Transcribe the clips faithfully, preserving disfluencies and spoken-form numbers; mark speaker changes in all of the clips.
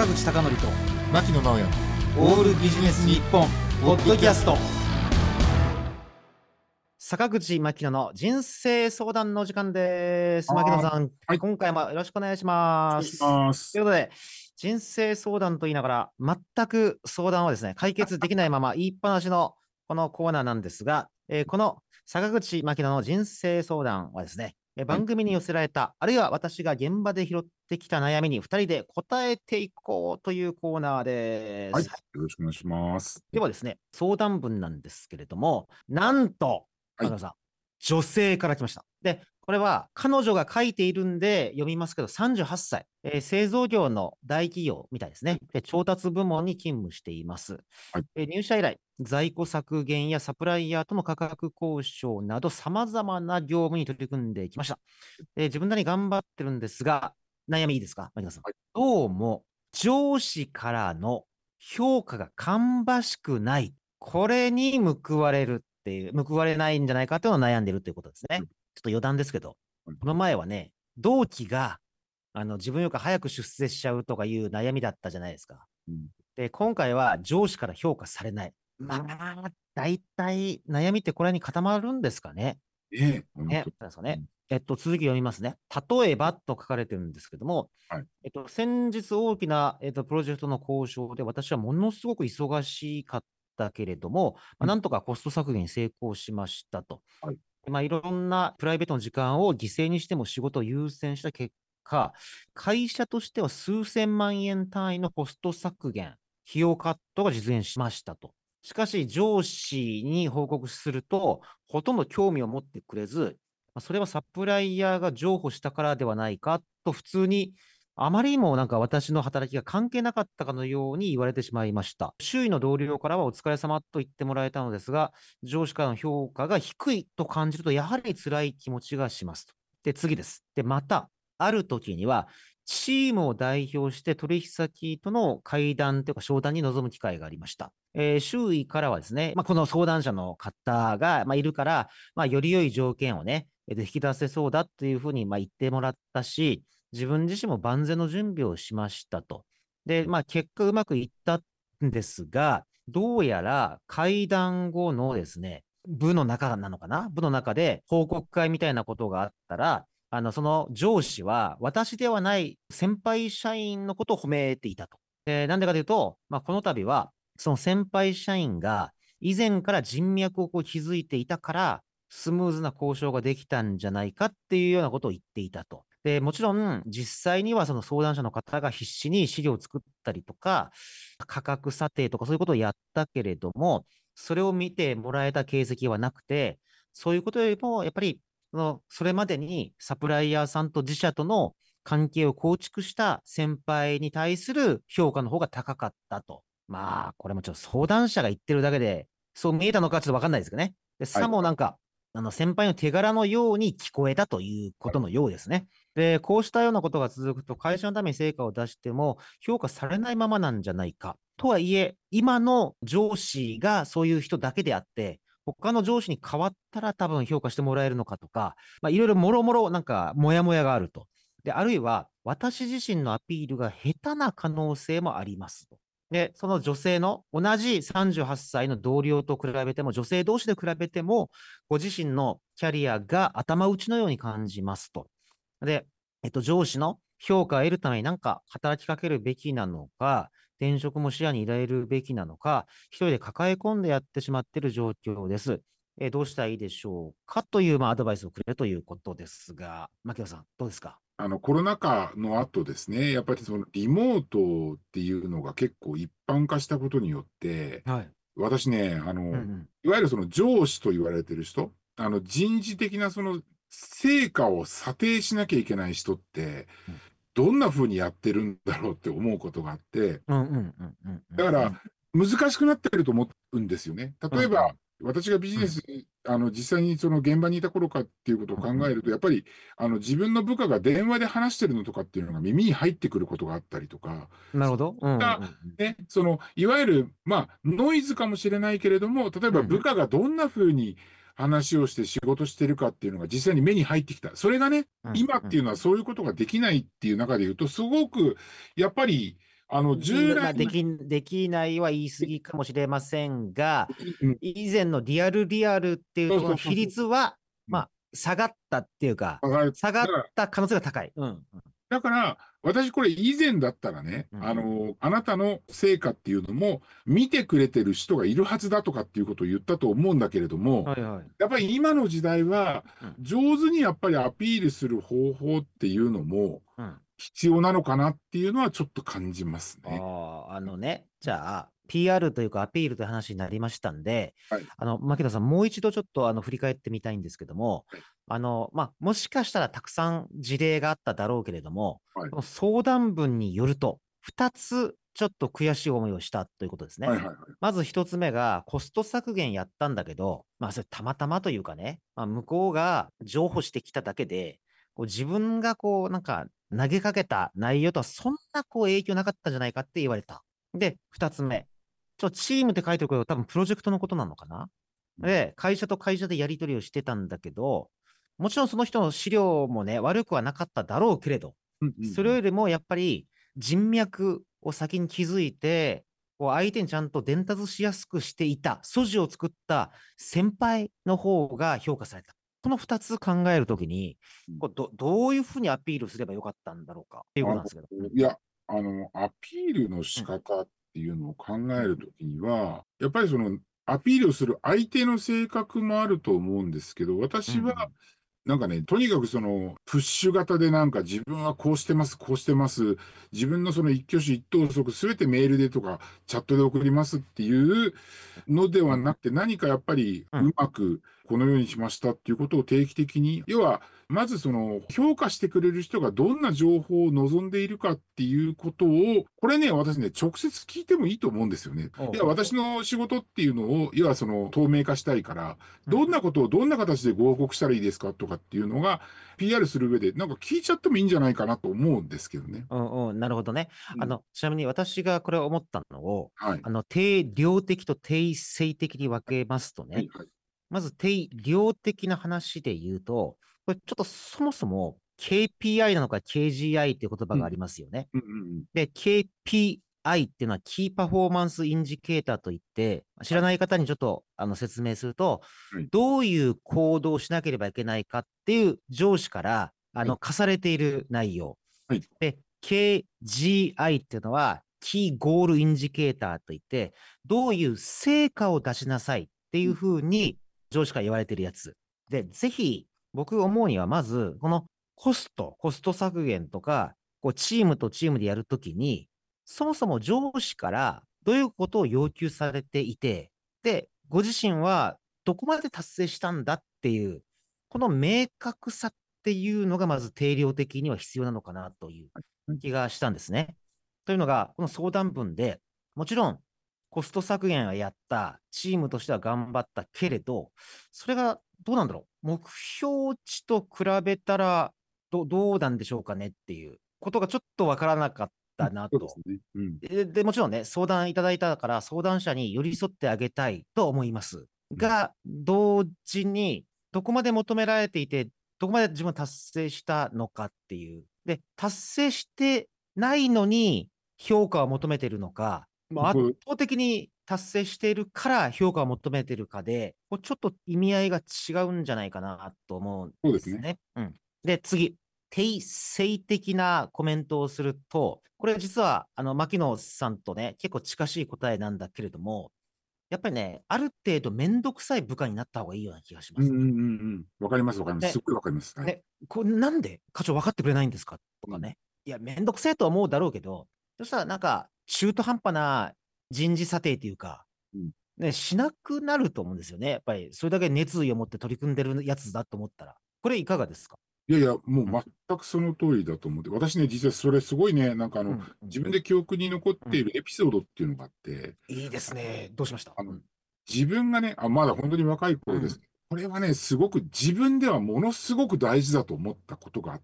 Speaker 1: 口貴教と
Speaker 2: 牧野直哉
Speaker 1: オールビジネス日本ポッドキャスト。坂口牧野の人生相談の時間です。牧野さん、
Speaker 2: はい、
Speaker 1: 今回もよろしくお願いします。
Speaker 2: お願いします。
Speaker 1: ということで、人生相談と言いながら、全く相談はですね、解決できないまま言いっぱなしのこのコーナーなんですが、えーこの坂口牧野の人生相談はですね、えー番組に寄せられた、はい、あるいは私が現場で拾ってきた悩みにふたりで答えていこうというコーナーです。
Speaker 2: はい、よろしくお願いします。
Speaker 1: ではですね、相談文なんですけれども、なんと、
Speaker 2: はい、
Speaker 1: 牧野さん、女性から来ました。で、これは彼女が書いているんで読みますけど、さんじゅうはっさい、えー製造業の大企業みたいですね。で、調達部門に勤務しています。
Speaker 2: はい、
Speaker 1: えー入社以来、在庫削減やサプライヤーとの価格交渉など、さまざまな業務に取り組んできました。えー自分なりに頑張ってるんですが、悩みいいですか、牧野さん。
Speaker 2: はい、
Speaker 1: どうも、上司からの評価が芳しくない。これに報われるっていう、報われないんじゃないかというのを悩んでるということですね。ちょっと余談ですけど、
Speaker 2: はい、
Speaker 1: この前はね、同期があの自分より早く出世しちゃうとかいう悩みだったじゃないですか。
Speaker 2: うん、
Speaker 1: で、今回は上司から評価されない。まあ、大体悩みってこれに固まるんですかね。
Speaker 2: ええ、本
Speaker 1: ね、
Speaker 2: 当、
Speaker 1: そうですよね。
Speaker 2: うん、
Speaker 1: えっと、続き読みますね。例えばと書かれてるんですけども、
Speaker 2: はい、
Speaker 1: えっと、先日大きな、えっと、プロジェクトの交渉で私はものすごく忙しかったけれども、まあ、
Speaker 2: うん、
Speaker 1: なんとかコスト削減に成功しましたと。
Speaker 2: はい、
Speaker 1: まあ、いろんなプライベートの時間を犠牲にしても仕事を優先した結果、会社としては数千万円単位のコスト削減、費用カットが実現しましたと。しかし、上司に報告すると、ほとんど興味を持ってくれず、それはサプライヤーが譲歩したからではないかと、普通にあまりにもなんか私の働きが関係なかったかのように言われてしまいました。周囲の同僚からはお疲れ様と言ってもらえたのですが、上司からの評価が低いと感じると、やはり辛い気持ちがしますと。で、次です。で、また、ある時には、チームを代表して取引先との会談というか商談に臨む機会がありました。えー周囲からはですね、まあ、この相談者の方が、まあ、いるから、まあ、より良い条件をね、えー引き出せそうだっていうふうにまあ言ってもらったし、自分自身も万全の準備をしましたと。で、まあ、結果うまくいったんですが、どうやら会談後のですね、部の中なのかな部の中で報告会みたいなことがあったら、あの、その上司は私ではない先輩社員のことを褒めていたと。で、なんでかというと、まあ、この度は、その先輩社員が以前から人脈をこう築いていたから、スムーズな交渉ができたんじゃないかっていうようなことを言っていたと。で、もちろん、実際にはその相談者の方が必死に資料を作ったりとか、価格査定とかそういうことをやったけれども、それを見てもらえた形跡はなくて、そういうことよりも、やっぱり、そのそれまでにサプライヤーさんと自社との関係を構築した先輩に対する評価の方が高かったと。まあ、これもちょっと相談者が言ってるだけで、そう見えたのかちょっとわかんないですけどね。で、
Speaker 2: はい、
Speaker 1: さもなんか、あの先輩の手柄のように聞こえたということのようですね。で、こうしたようなことが続くと、会社のために成果を出しても評価されないままなんじゃないか。とはいえ、今の上司がそういう人だけであって、他の上司に変わったら多分評価してもらえるのかとか、まあ、いろいろもろもろなんかモヤモヤがあると。で、あるいは私自身のアピールが下手な可能性もありますと。で、その女性の同じさんじゅうはっさいの同僚と比べても、女性同士で比べても、ご自身のキャリアが頭打ちのように感じますと。で、えっと、上司の評価を得るために何か働きかけるべきなのか、転職も視野に入れるべきなのか、一人で抱え込んでやってしまっている状況です。えーどうしたらいいでしょうかという、まあ、アドバイスをくれるということですが、牧野さん、どうですか？
Speaker 2: あの、コロナ禍の後ですね、やっぱりそのリモートっていうのが結構一般化したことによって、
Speaker 1: はい。
Speaker 2: 私ね、あの、
Speaker 1: うんうん。
Speaker 2: いわゆるその上司と言われてる人、あの、人事的なその成果を査定しなきゃいけない人って、
Speaker 1: うん
Speaker 2: どんな風にやってるんだろうって思うことがあって、
Speaker 1: うんうんうんうんう
Speaker 2: だから、
Speaker 1: ん
Speaker 2: 難しくなってると思うんですよね。例えば、
Speaker 1: うんうん
Speaker 2: 私がビジ
Speaker 1: うん
Speaker 2: ネス、あの、実際にその現場にいた頃かっていうことを考えると、やっぱり、あの、自分の部下が電話で話してるのとかっていうのが耳に入ってくることがあったりとか、
Speaker 1: なるほど。うんうん
Speaker 2: が、
Speaker 1: うん
Speaker 2: ね、その、いわゆる、まあ、ノイズかもしれないけれども、例えば部
Speaker 1: うん
Speaker 2: 下がどんな風に話をして仕事してるかっていうのが実際に目に入ってきた。それがね、
Speaker 1: うんうん
Speaker 2: 今っていうのはそういうことができないっていう中で言うと、すごく、やっぱり、 あの、従
Speaker 1: まあ、で
Speaker 2: 来の、
Speaker 1: き、できないは言い過ぎかもしれませんが、
Speaker 2: うん、
Speaker 1: 以前のリアルリアルっていう
Speaker 2: そう
Speaker 1: ところの比
Speaker 2: そうそうそう。
Speaker 1: 率は、
Speaker 2: うん、
Speaker 1: まあ、下がったっていうか、
Speaker 2: だから、
Speaker 1: 下がっ
Speaker 2: だから
Speaker 1: た可能性が高い。うん。
Speaker 2: だから、私これ以前だったらね、
Speaker 1: うん。
Speaker 2: あの、あなたの成果っていうのも見てくれてる人がいるはずだとかっていうことを言ったと思うんだけれども、
Speaker 1: はいはい。
Speaker 2: やっぱり今の時代は
Speaker 1: うん。
Speaker 2: 上手にやっぱりアピールする方法っていうのも
Speaker 1: うん。
Speaker 2: 必要なのかなっていうのはちょっと感じますね。
Speaker 1: ああ、あのね、じゃあ、ピーアール というかアピールという話になりましたんで、
Speaker 2: はい。
Speaker 1: あの、牧野さん、もう一度ちょっとあの振り返ってみたいんですけども、
Speaker 2: はい。
Speaker 1: あの、まあ、もしかしたらたくさん事例があっただろうけれども、
Speaker 2: はい。
Speaker 1: この相談文によると、二つちょっと悔しい思いをしたということですね。
Speaker 2: はい。はい。
Speaker 1: まず一つ目が、コスト削減やったんだけど、まあ、それたまたまというかね、まあ、向こうが譲歩してきただけで、こう自分がこう、なんか投げかけた内容とはそんなこう影響なかったんじゃないかって言われた。で、二つ目。ちょ、チームって書いてるけど、多分プロジェクトのことなのかな。
Speaker 2: うん。
Speaker 1: で、会社と会社でやり取りをしてたんだけど、もちろんその人の資料もね、悪くはなかっただろうけれど、
Speaker 2: うん。うん。
Speaker 1: それよりもやっぱり人脈を先に築いて、こう相手にちゃんと伝達しやすくしていた、素地を作った先輩の方が評価された。この二つ考えるときに、
Speaker 2: うん。
Speaker 1: こうど、どういうふうにアピールすればよかったんだろうかっていう
Speaker 2: あの、
Speaker 1: ことなんですけど。うん。
Speaker 2: いや、あの、アピールの仕
Speaker 1: うん。
Speaker 2: 方っていうのを考え
Speaker 1: うん。
Speaker 2: るときには、やっぱりその、アピールをする相手の性格もあると思うんですけど、私は、
Speaker 1: うん。
Speaker 2: なんかね、とにかくその、プッシュ型でなんか自分はこうしてます、こうしてます、自分のその一挙手一投足すべてメールでとか、チャットで送りますっていうので
Speaker 1: うん。
Speaker 2: はなくて、何かやっぱり
Speaker 1: うん。
Speaker 2: うまくこのようにしましたっていうことを定期的に、要は、まずその評価してくれる人がどんな情報を望んでいるかっていうことを、これね、私ね、直接聞いてもいいと思うんですよね。いや、
Speaker 1: ほうほうほ
Speaker 2: 私の仕事っていうのを、要はその透明化したいから、
Speaker 1: う。うん。
Speaker 2: どんなことをどんな形でご報告したらいいですかとかっていうのが、ピーアール する上で、なんか聞いちゃってもいいんじゃないかなと思うんですけどね。
Speaker 1: うんうん、なるほどね。
Speaker 2: うん。
Speaker 1: あの、ちなみに私がこれを思ったのを、
Speaker 2: はい。
Speaker 1: あの、定量的と定性的に分けますとね、
Speaker 2: はい、はい。
Speaker 1: まず定量的な話で言うと、これちょっとそもそも ケーピーアイ なのか ケージーアイ っていう言葉
Speaker 2: うん。
Speaker 1: がありますよね。
Speaker 2: うん、うん、うん。
Speaker 1: で、ケーピーアイ っていうのはキーパフォーマンスインジケーターといって、知
Speaker 2: はい。
Speaker 1: らない方にちょっとあの説明すると、
Speaker 2: はい。
Speaker 1: どういう行動をしなければいけないかっていう上司からあ
Speaker 2: はい。
Speaker 1: の課されている内容。
Speaker 2: はい。
Speaker 1: で、ケージーアイ っていうのは、キーゴールインジケーターといって、どういう成果を出しなさいっていうふうに上司から言われているやつ。で、ぜひ、僕思うには、まず、このコスト、コスト削減とか、こうチームとチームでやるときに、そもそも上司からどういうことを要求されていて、で、ご自身はどこまで達成したんだっていう、この明確さっていうのがまず定量的には必要なのかなという気がしたんですね。というのが、この相談文で、もちろんコスト削減はやった、チームとしては頑張ったけれど、それがどうなんだろう、目標値と比べたらどどうなんでしょうかねっていうことがちょっとわからなかったなと。
Speaker 2: そうですね。うん。
Speaker 1: で、でもちろんね、相談いただいたから相談者に寄り添ってあげたいと思います。
Speaker 2: うん。
Speaker 1: が、同時に、どこまで求められていて、どこまで自分は達成したのかっていう。で、達成してないのに評価を求めているのか、もう圧
Speaker 2: こう
Speaker 1: 倒的に達成しているから評価を求めているかで、こうちょっと意味合いが違うんじゃないかなと思うん
Speaker 2: そうですね。
Speaker 1: ですね。うん。で、次。定性的なコメントをすると、これ実は、あの、牧野さんとね、結構近しい答えなんだけれども、やっぱりね、ある程度めんどくさい部下になった方がいいような気がします。
Speaker 2: うん、うん、うん、うん。わかります、わかります。す
Speaker 1: で、
Speaker 2: っごいわかります。はい。
Speaker 1: ね、これなんで課長分かってくれないんですかと
Speaker 2: うん。
Speaker 1: かね。いや、めんどくせえとは思うだろうけど、そしたらなんか、中途半端な人事査定っていうか、
Speaker 2: うん。
Speaker 1: ね、しなくなると思うんですよね。やっぱり、それだけ熱意を持って取り組んでるやつだと思ったら。これいかがですか？
Speaker 2: いやいや、も
Speaker 1: うん。
Speaker 2: う全くその通りだと思って、私ね、実はそれすごいね、なんかあの、
Speaker 1: うん。うん。
Speaker 2: 自分で記憶に残っ
Speaker 1: うん。
Speaker 2: ているエピソードっていうのがあって、
Speaker 1: いいですね。どうしました？
Speaker 2: あの、
Speaker 1: うん。
Speaker 2: 自分がね、あ、まだ本当に若い
Speaker 1: うん。
Speaker 2: 頃です。これはね、すごく自分ではものすごく大事だと思ったことがあって、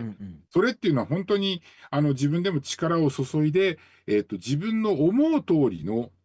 Speaker 1: うん。
Speaker 2: それっていうのは本当に、あの、自分でも力を注いで、えっと、自分の思う通りの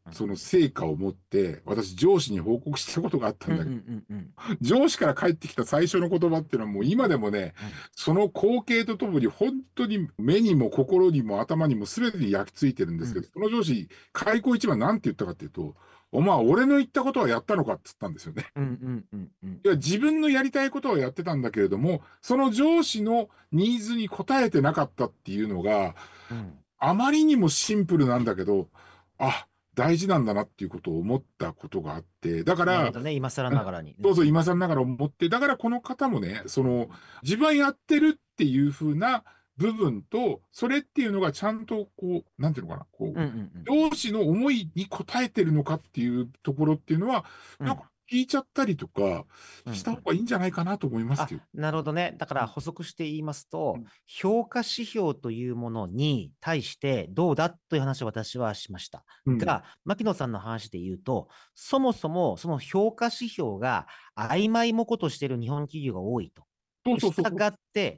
Speaker 2: その成果を持って、私上司に報告したことがあったんだけど、
Speaker 1: うんうんうんうん
Speaker 2: 上司から返ってきた最初の言葉っていうのはもう今でもね、
Speaker 1: うん
Speaker 2: その光景とともに本当に目にも心にも頭にも全てに焼き付いてるんですけど、その上司、開口一番なんて言ったかっていうと、お前俺の言ったことはやったのかって言ったんですよね。
Speaker 1: うんうんうんうん
Speaker 2: いや、自分のやりたいことはやってたんだけれども、その上司のニーズに応えてなかったっていうのが、
Speaker 1: うん
Speaker 2: あまりにもシンプルなんだけど、あ、大事なんだなっていうことを思ったことがあって、だから、
Speaker 1: なるほどね、今更ながらに。
Speaker 2: そうそう、今更ながら思って、だからこの方もね、その、自分はやってるっていう風な部分と、それっていうのがちゃんとこう、なんていうのかな、こう、
Speaker 1: うんうん
Speaker 2: 上司の思いに応えてるのかっていうところっていうのは、
Speaker 1: うん
Speaker 2: なんか聞いちゃったりとか
Speaker 1: うん
Speaker 2: した方がいいんじゃないかなと思います
Speaker 1: あ、
Speaker 2: けど。
Speaker 1: なるほどね。だから補足して言いますと、
Speaker 2: うん
Speaker 1: 評価指標というものに対してどうだという話を私はしました。
Speaker 2: うん
Speaker 1: が、牧野さんの話で言うと、そもそもその評価指標が曖昧模倣としている日本企業が多いと。
Speaker 2: そうそうそう。
Speaker 1: 従って、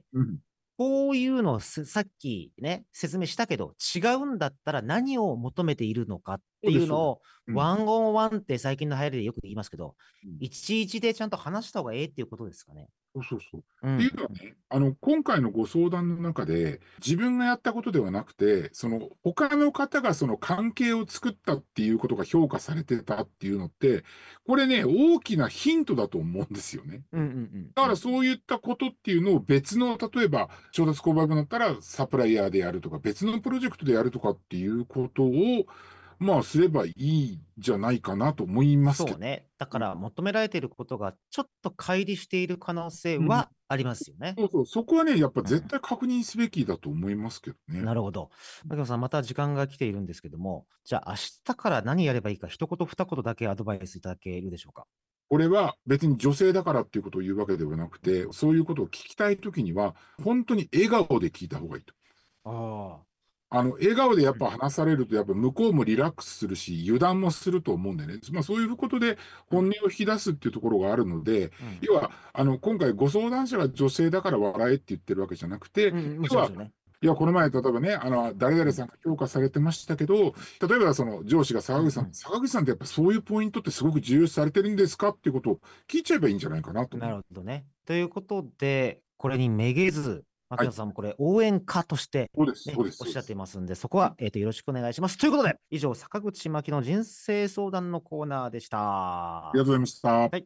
Speaker 2: うん
Speaker 1: こういうのをすさっきね、説明したけど、違うんだったら何を求めているのかっていうのを、
Speaker 2: うん
Speaker 1: ワンオンワンって最近の流行りでよく言いますけど、
Speaker 2: うん
Speaker 1: いちいちでちゃんと話した方がええっていうことですかね。
Speaker 2: そうそうそう。
Speaker 1: うん
Speaker 2: っていうのはね、あの、今回のご相談の中で、自分がやったことではなくて、その、他の方がその関係を作ったっていうことが評価されてたっていうのって、これね、大きなヒントだと思うんですよね。
Speaker 1: うんうんうん
Speaker 2: だからそういったことっていうのを別の、例えば、調達購買部だったらサプライヤーでやるとか、別のプロジェクトでやるとかっていうことを、まあ、すればいいんじゃないかなと思いますけど。
Speaker 1: そうね。だから求められていることがちょっと乖離している可能性
Speaker 2: うん
Speaker 1: はありますよね。
Speaker 2: そうそう、そこはね、やっぱ
Speaker 1: うん
Speaker 2: 絶対確認すべきだと思いますけどね。
Speaker 1: なるほど。牧野さん、また時間が来ているんですけども、じゃあ明日から何やればいいか、一言二言だけアドバイスいただけるでしょうか。
Speaker 2: これは別に女性だからっていうことを言うわけではなくて、そういうことを聞きたいときには、本当に笑顔で聞いた方がいいと。
Speaker 1: ああ。
Speaker 2: あの、笑顔でやっぱ話されると、やっぱ向こうもリラックスするし、油断もすると思うんでね。まあそういうことで本音を引き出すっていうところがあるので、
Speaker 1: うん
Speaker 2: 要は、あの、今回ご相談者が女性だから笑えって言ってるわけじゃなくて、
Speaker 1: うんうん、もち
Speaker 2: 要は、
Speaker 1: ろんですよね。
Speaker 2: いや、この前、例えばね、あの、誰々さんが評価されてましたけど、例えばその上司が坂口さん、
Speaker 1: うんうん
Speaker 2: 坂口さんってやっぱそういうポイントってすごく重要視されてるんですかっていうことを聞いちゃえばいいんじゃないかなと思
Speaker 1: な
Speaker 2: う。
Speaker 1: るほどね。ということで、これにめげず、牧野
Speaker 2: はい。
Speaker 1: さんもこれ応援歌として、
Speaker 2: そうです、
Speaker 1: ね、
Speaker 2: そうです。
Speaker 1: おっしゃってい
Speaker 2: ま
Speaker 1: ますんで、そこは、えーとよろしくお願いします。ということで、以上、坂口真希の人生相談のコーナーでした。
Speaker 2: ありがとうございました。
Speaker 1: はい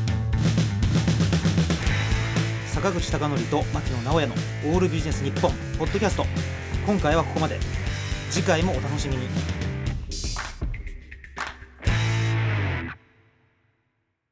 Speaker 1: 坂口孝則と牧野直哉のオールビジネス日本ポッドキャスト。今回はここまで。次回もお楽しみに。